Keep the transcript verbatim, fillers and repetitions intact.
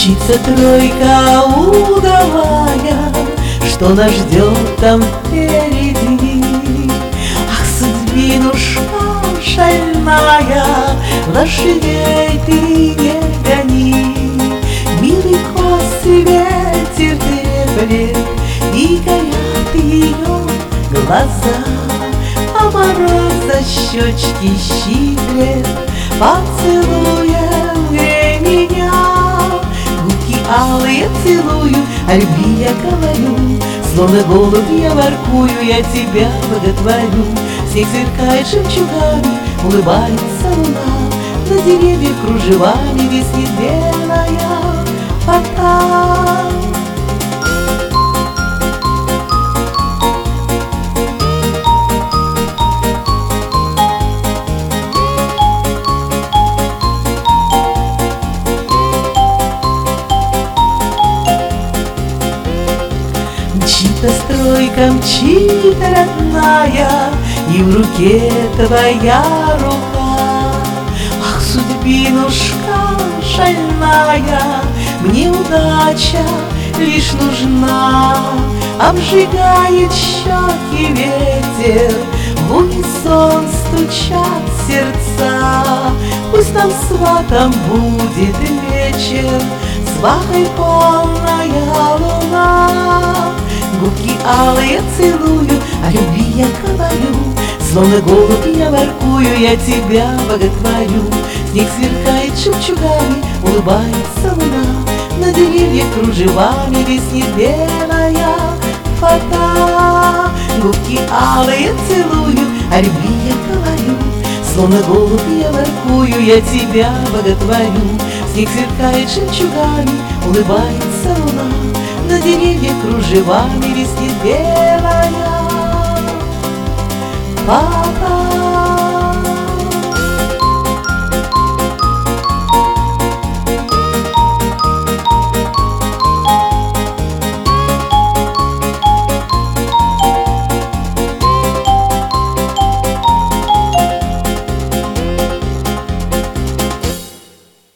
Мчится тройка удалая, что нас ждет там впереди. Ах, судьбинушка шальная, лошадей ты не гони. Милый косый ветер треплет, и горят ее глаза, а мороз за щечки щиплет, поцелуем меня. Губки алые целую, о любви я говорю, словно голубь я воркую, я тебя боготворю. Снег сверкает жемчугами, улыбается луна, на деревьях кружевами виснет белая фата. Мчит стройка, мчит родная, и в руке твоя рука. Ах, судьбинушка шальная, мне удача лишь нужна. Обжигает щеки ветер, в унисон стучат сердца. Пусть нам сватом будет вечер, свахой полная луна. Губки алые целую, о любви я говорю, словно голубь я воркую, я тебя боготворю. Снег сверкает жемчугами, улыбается луна, на деревьях кружевами виснет белая фата. Губки алые целую, о любви я говорю, словно голубь я воркую, я тебя боготворю. Снег сверкает жемчугами, улыбается луна, на деревьях кружевами виснет белая фата.